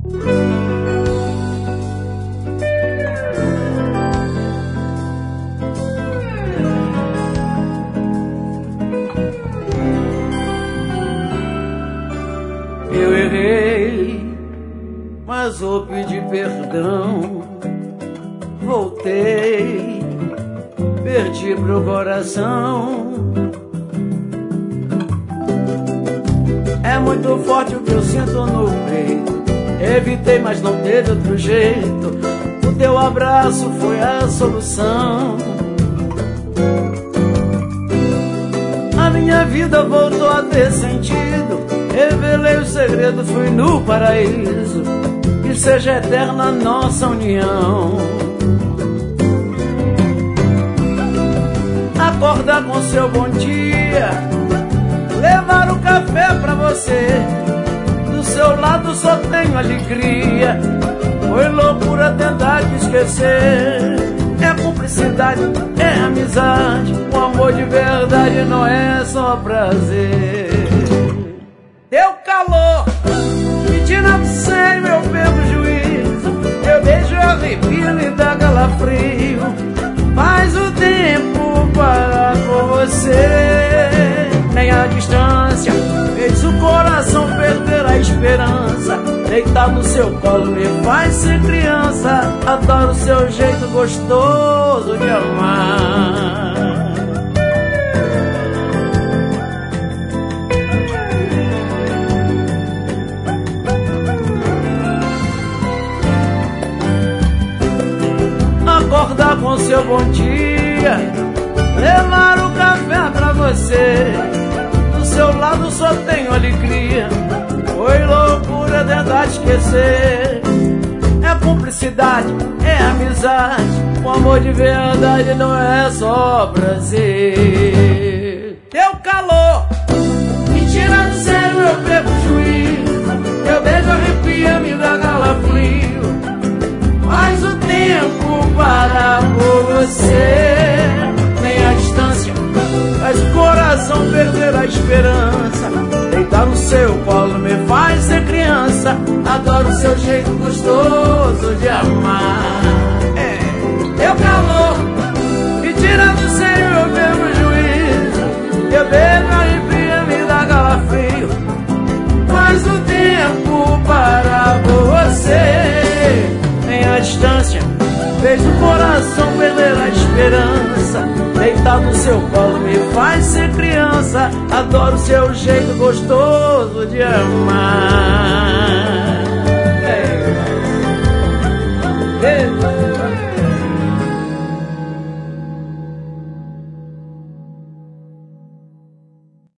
Eu errei, mas vou pedir perdão. Voltei, perdi pro coração. É muito forte o que eu sinto no peito. Evitei, mas não teve outro jeito. O teu abraço foi a solução. A minha vida voltou a ter sentido. Revelei o segredo, fui no paraíso. Que seja eterna a nossa união. Acordar com seu bom dia, levar o café pra você. Do seu lado só tenho alegria. Foi loucura tentar te esquecer. É cumplicidade, é amizade. O amor de verdade não é só prazer. Teu calor me tira do sério, eu perco o juízo. Eu beijo, eu arrepio, me dá calafrio. Faz o tempo parar por você. Nem a distância fez o coração perder a esperança. Deitar no seu colo me faz ser criança. Adoro o seu jeito gostoso de amar. Acordar com seu bom dia, levar o café pra você. Do seu lado só tenho alegria. Foi loucura tentar te esquecer. É cumplicidade, é amizade. O amor de verdade não é só prazer. Teu calor me tira do sério, eu perco o juízo. Eu beijo, arrepia, me dá calafrio. Faz o tempo parar por você. Nem a distância faz o coração perder a esperança. Deitar no seu colo me faz ser criança. Adoro o seu jeito gostoso de amar. Teu calor me tira do sério, eu perco o juízo. Eu beijo, arrepia, me dá calafrio. Faz o tempo parar por você. Nem a distância fez o coração perder a esperança. Deitar no seu colo me faz ser criança. Adoro o seu jeito gostoso de amar.